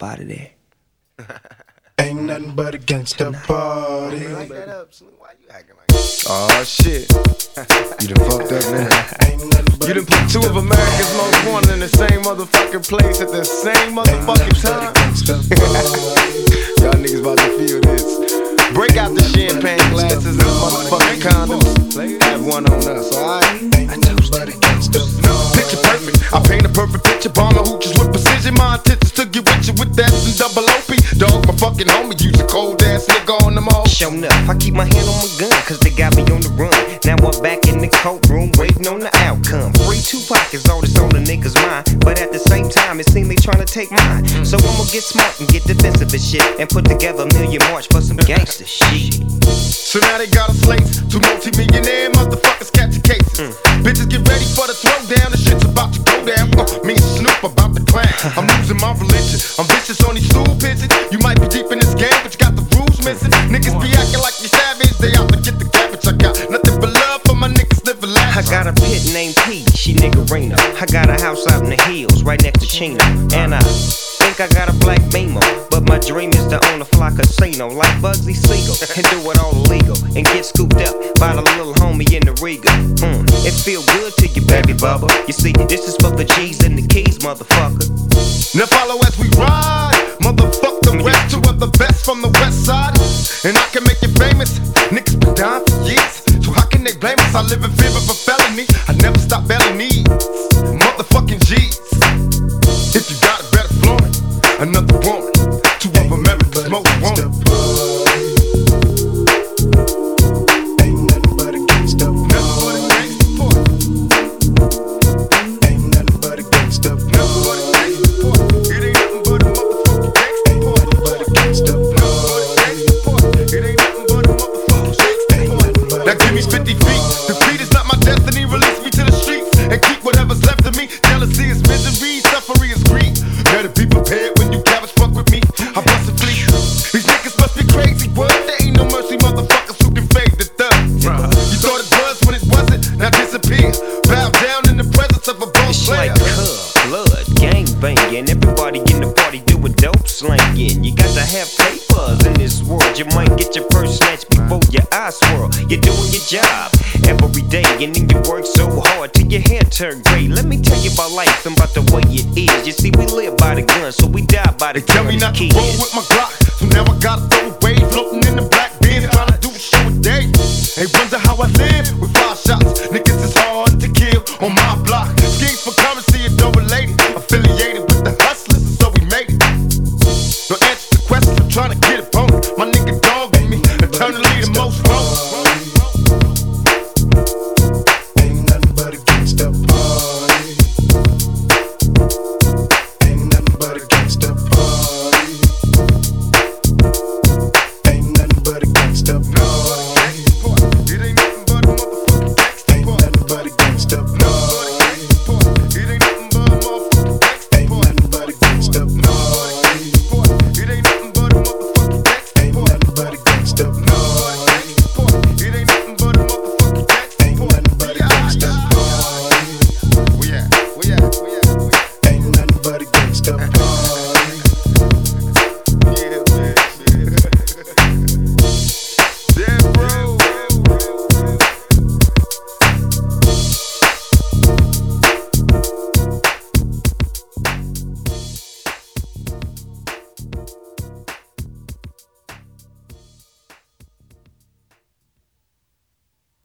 out of there. Ain't nothing but a gangsta party. Like that up, Slim. Why you acting like that? Oh shit. You done fucked up, man. You done put two of America's most wanted in the same motherfucking place at the same motherfucking time. Y'all niggas about to feel this. Break out the champagne glasses and motherfucking condoms. Have one on us, alright? Picture perfect. I paint a perfect picture. Bomb the hoochies with precision. My intentions to get with you with that and double OP. Dog, my fucking homie. Use a cold ass nigga on them all. Show enough, I keep my hand on my gun, cause they got me on the run. Now I'm back in the courtroom, waiting on the outcome. Free Tupac is all that's on the niggas' mind, but at the same time, it seems they tryna take mine. So I'ma get smart and get defensive and shit, and put together a million march for some gangster shit. So now they got us laced. Two multi-millionaire motherfuckers catching cases. Bitches get ready for the throwdown. The shit's about to go down. Me and Snoop about to clown. I'm losing my religion. I'm vicious on these stool pigeons. You might be deep in this game, but you got the rules missing. Niggas be acting like you savage. They out to get the cabbage. I got nothing but love for my niggas living lavish. I got a pit named P, she niggerina. I got a house out in the hills, right next to Chino. And I think I got a black Beamer, but my dream is to own a fly casino like Bugsy Siegel and do it all illegal and get scooped up by the little homie in the Riga. It feel good to you, baby bubba. You see, this is for the G's and the keys, motherfucker. Now follow as we ride. Motherfuck the rest, two of the best from the west side. And I can make you famous. Niggas been dying for years, so how can they blame us? I live in fear of a felony. I never stop belly needs. Motherfucking G's. If you got it, better flaunt it. Another woman, two of America's most wanted. Ain't nothing but a gangsta party. Ain't nothing but a gangsta party. It ain't nothing but a motherfucking gangsta party. It ain't nothing but a motherfucking gangsta party. Now give me 50 feet. Defeat is not my destiny. Release me to the streets and keep whatever's left of me. Jealousy is misery, suffering is greed. Better be prepared when you cowards fuck with me. I bust a fleet. These niggas must be crazy. What? There ain't no mercy, motherfuckers who can fade the thug. You thought it was when it wasn't. Now disappear. Bow down in the presence of a boss It's player. like blood, gang banging. Everybody in the party doing dope slanging. You got to have papers in this world. You might get your first snatch before your eyes swirl. You're doing your job every day, and then you work so hard till your hair turn gray. Let me tell you about life and about the way it is. You see, we live by the gun, so we die by the gun. Tell me not to roll with my Glock, so now I gotta throw away. Floating in the black beans, trying to do a show a day. They wonder how I live with